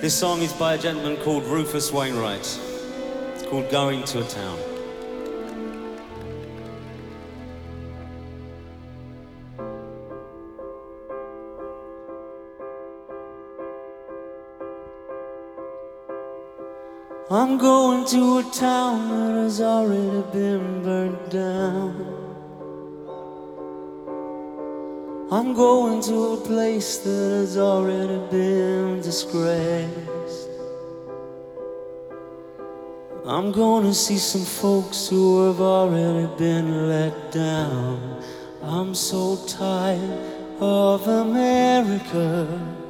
This song is by a gentleman called Rufus Wainwright. It's called Going to a Town. I'm going to a town that has already been burnt down. I'm going to a place that has already been disgraced. I'm gonna see some folks who have already been let down. I'm so tired of America.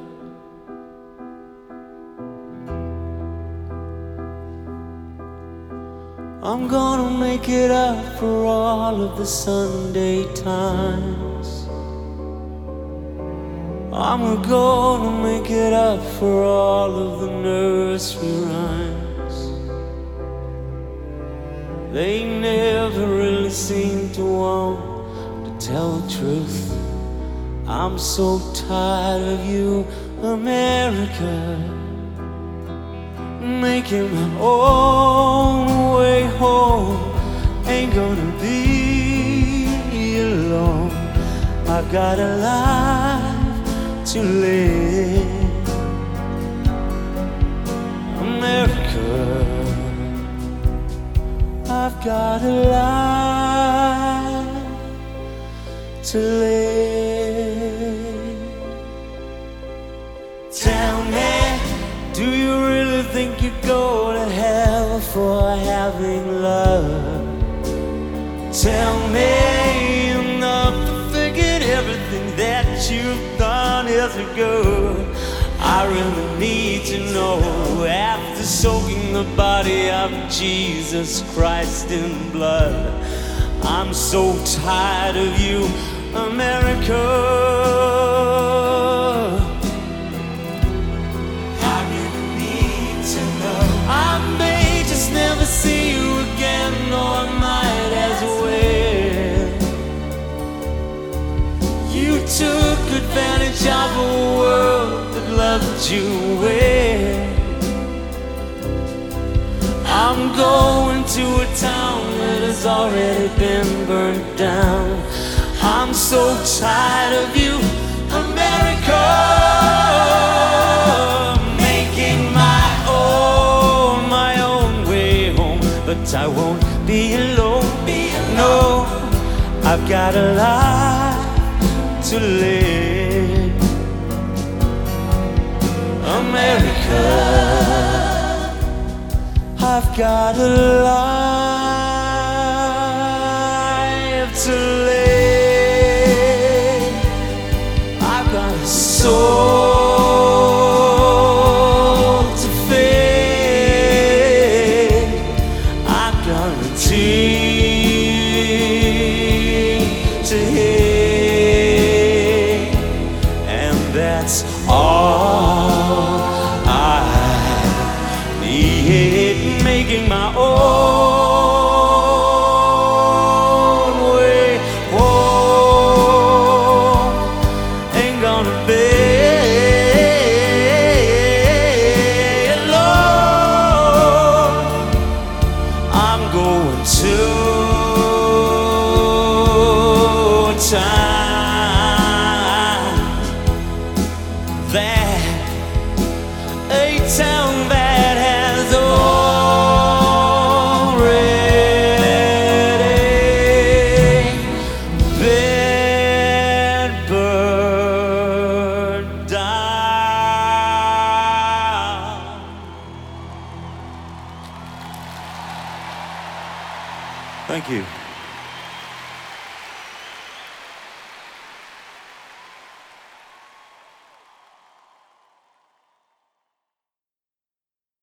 I'm gonna make it up for all of the Sunday times. I'm gonna make it up for all of the nursery rhymes. They never really seem to want to tell the truth. I'm so tired of you, America. Making my own way home. Ain't gonna be alone. I've got a life to live. America, I've got a life to live. Tell me, do you really think you go to hell for having love? Tell me, enough to forget everything that you've done years ago. I really need to know, after soaking the body of Jesus Christ in blood. I'm so tired of you, America. See you again, or I might as well. You took advantage of a world that loved you well. I'm going to a town that has already been burnt down. I'm so tired of you, America. But I won't be alone. No, I've got a life to live. America, I've got a life to live. I've got a soul to feed. I've got a team to hear, and that's all I need. Making my own way home. Ain't gonna be going to a town that has already been burned down. Thank you.